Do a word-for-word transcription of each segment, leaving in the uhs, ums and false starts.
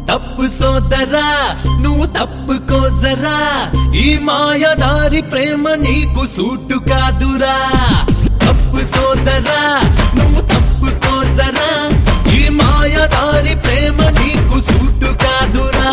తప్పు సోదరా నువ్వు తప్పుకోజరా ఈ మాయదారి ప్రేమ నీకు సూటు కాదురా తప్పు సోదరా నువ్వు తప్పుకోజరా ఈ మాయదారి ప్రేమ నీకు సూటు కాదురా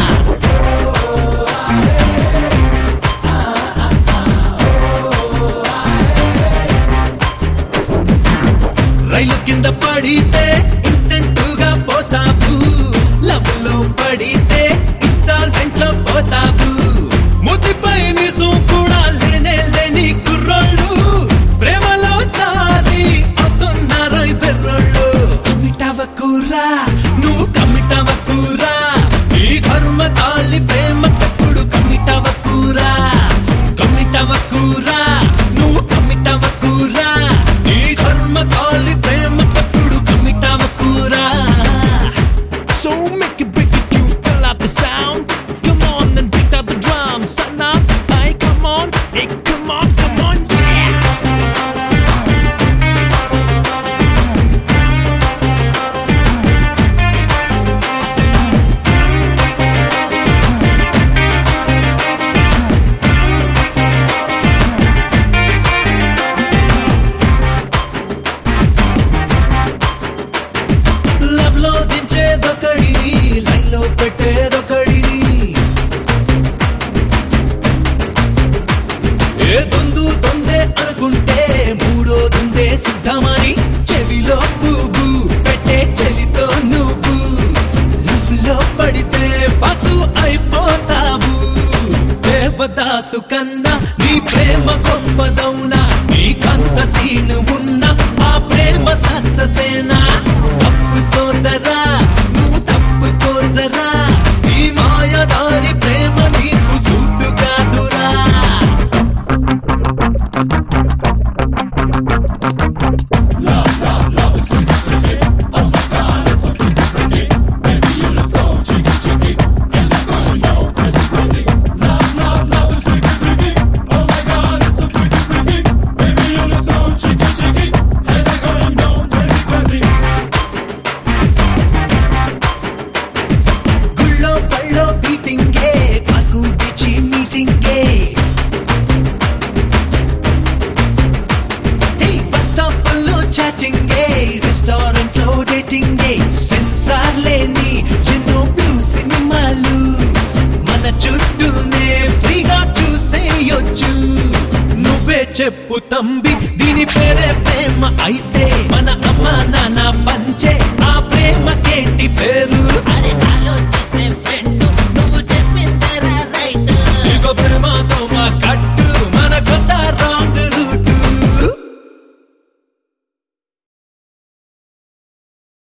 రైలు కింద పడితే ఇన్స్టెంట్ గా పోతావు లవ్ లో పడితే ఇన్స్టాల్మెంట్ లో పోతావు ముద్దుపై నిజం కూడా లేనే లేని కుర్రోళ్ళు ప్రేమలో చారి అవుతున్నారు బెర్రోళ్ళు కమిటవకురా నువ్వు కమిటవకురా ఈ కర్మ తాళి ప్రేమ తప్పుడు కమిటవకురా కమిటవకురా నువ్వు కమిటవకురా ఈ కర్మ తాళి ప్రేమ తప్పుడు కమిటవకురా So make it break it, you fill out the sound. Come on and beat out the drums. Stand up, hey, come on, hey, come on, come on, yeah. Love లో దించేదొకడిని లైన్ లో పెట్టేదొకడిని ఏ దొందు దొందే అనుకుంటే మూడో దొందే సిద్ధమని చెవిలో పువ్వు పెట్టే చెలితో నువ్వు లవ్ లో పడితే బసు అయిపోతావు దేవదాసు కన్నా నీ ప్రేమ గొప్పదౌనా నీకంత సీను ఉన్నా ఆ ప్రేమ సక్సెసేనా తప్పు సోదరా నువ్వు తప్పుకోజరా ఈ మాయదారి ప్రేమ నీకు సూటు కాదురా గుళ్ళో పళ్ళో బీటింగే కాకు బిచి మీటింగే బస్ స్టాప్ లో చాటింగే రెస్టారెంట్ లో డేటింగే సెన్సార్ లేని ఎన్నో బ్లూ సినిమాలు మన చుట్టూనే ఫ్రీగా చూసేయొచ్చు నువ్వే చెప్పు తంబి దీని పేరే ప్రేమ అయితే మన అమ్మ నాన్న పంచే